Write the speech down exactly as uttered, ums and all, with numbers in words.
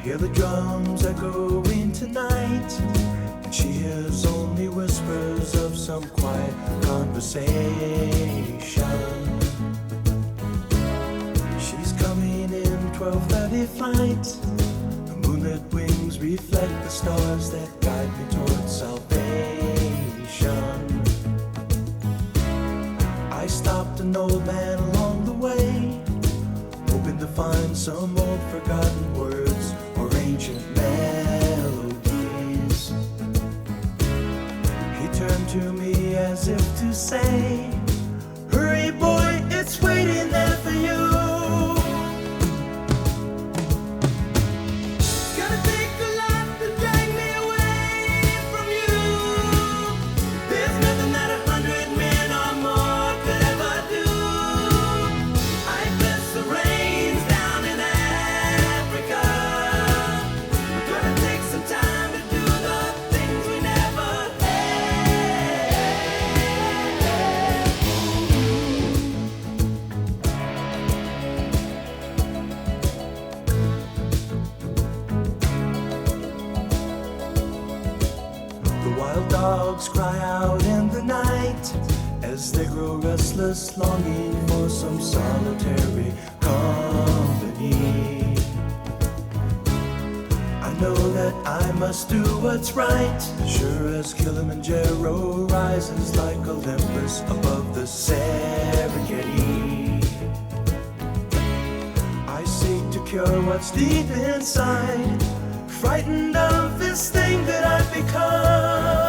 hear the drums echoing tonight, and she hears only whispers of some quiet conversation. She's coming in twelve thirty flight. The moonlit wings reflect the stars that guide me towards salvation. I stopped an old man along the way, hoping to find some old forgotten words or ancient melodies. He turned to me as if to say, "Hurry boy, it's waiting there for you." Wild dogs cry out in the night as they grow restless, longing for some solitary company. I know that I must do what's right, sure as Kilimanjaro rises like Olympus above the Serengeti. I seek to cure what's deep inside, frightened of this thing that I've become.